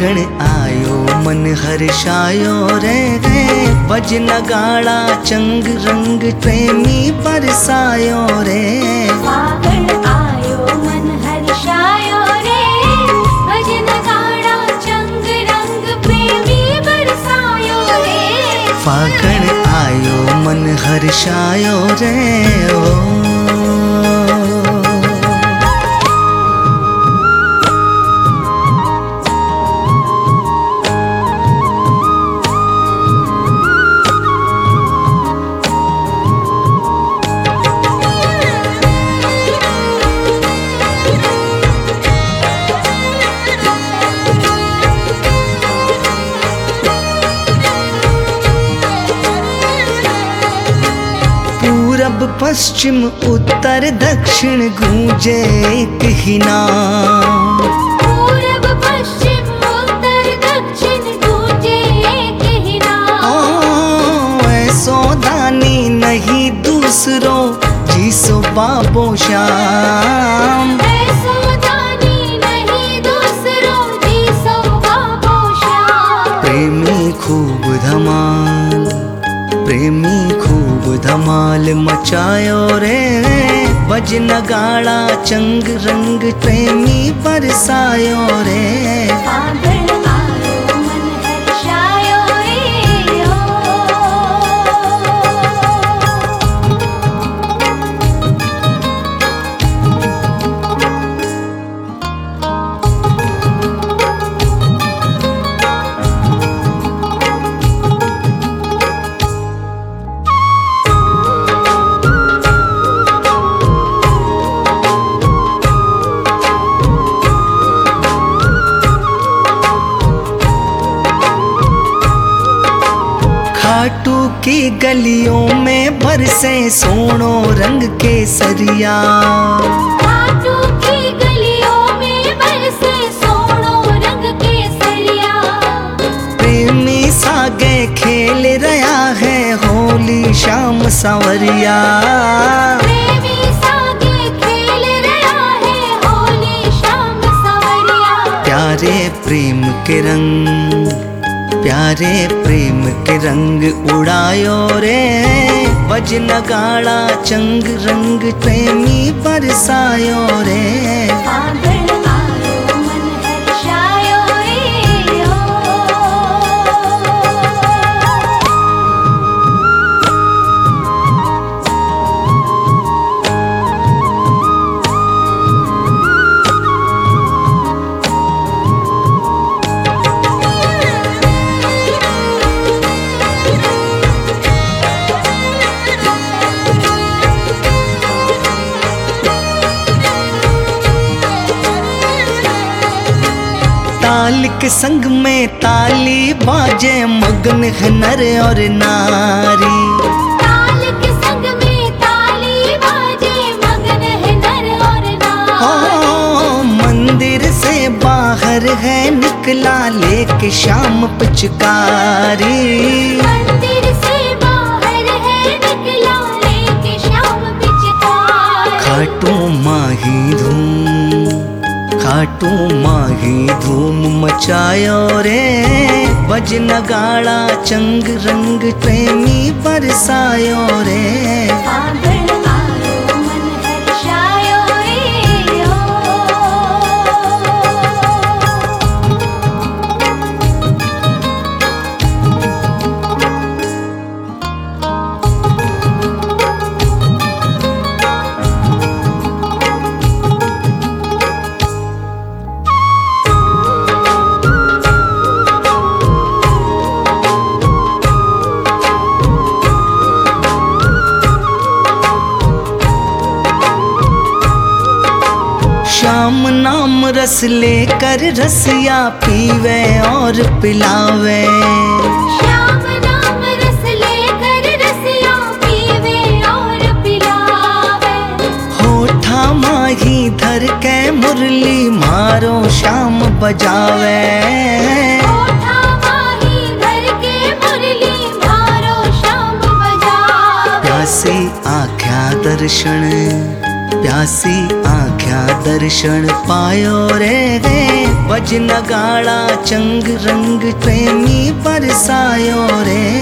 फागण आयो मन हर्षायो रे, बज नगाड़ा चंग रंग प्रेमी बरसायो रे। फागण आयो मन हर्षायो रे, बज नगाड़ा चंग रंग प्रेमी बरसायो रे। फागण आयो मन हर्षायो रे ओ। पूरब पश्चिम उत्तर दक्षिण गूंजे एक ही नाम। पूरब पश्चिम उत्तर दक्षिण गूंजे एक ही नाम। ऐसो दानी नहीं दूसरो जिसो बाबो श्याम। ऐसो दानी नहीं दूसरो जिसो बाबो श्याम। प्रेमी खूब धमाल, प्रेमी खूब धमाल मचायो रे, बज नगाड़ा चंग रंग प्रेमी बरसायो रे। फागण आयो मन हर्षायो रे ओ। खाटू की गलियों में बरसे सोनो रंग केसरिया। खाटू की गलियों में बरसे सोनो रंग केसरिया। प्रेमी सागे खेल रहा है होली शाम सांवरिया। प्रेमी सागे खेल रहा है होली शाम सांवरिया। प्यारे प्रेम के रंग, प्यारे प्रेम के रंग उड़ायो रे, बज नगाड़ा चंग रंग प्रेमी बरसायो रे। फागण आयो मन हर्षायो रे ओ। ताल के संग में ताली बाजे मगन है नर और नारी। ताल के संग में ताली बाजे मगन है नर और नारी। मंदिर से बाहर है निकला लेके शाम पिचकारी। मंदिर से बाहर है निकला लेके शाम पिचकारी। खाटू माही धूम, खाटू माही धूम मचायो रे, बज नगाड़ा चंग रंग प्रेमी बरसायो रे। फागण आयो मन हर्षायो रे ओ। श्याम नाम रस लेकर रसिया पीवे और पिलावे। श्याम नाम रस लेकर रसिया पीवे और पिलावे। होठा माही धर के मुरली मारो श्याम बजावे। होठा माही धर के मुरली मारो श्याम बजावे। प्यासी आख्या दर्शन, प्यासी आँख्या दर्शन पायो रे बज नगाड़ा चंग रंग प्रेमी बरसायो रे।